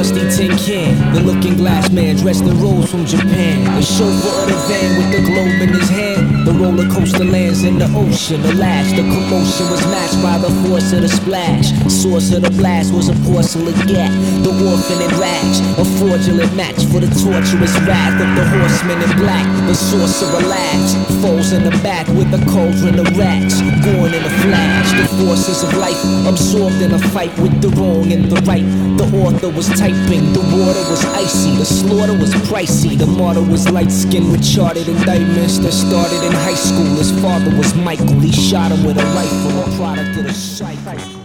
rusty tin can. The looking glass man dressed in robes from Japan. The chauffeur of the van with the globe in his hand. The roller coaster lands in the ocean. The lash, the commotion was matched by the force of the splash. Source of the blast was a porcelain gat. The orphan in rags, a fraudulent match for the torturous wrath of the horsemen in black. The sorcerer lags, foes in the back with the cauldron of rats. Born in a flash, the forces of life absorbed in a fight with the wrong and the right. The author was typing, the water was icy, the slaughter was pricey. The martyr was light-skinned with charted indictments that started in high school. His father was Michael, he shot him with a rifle, a product of the cycle.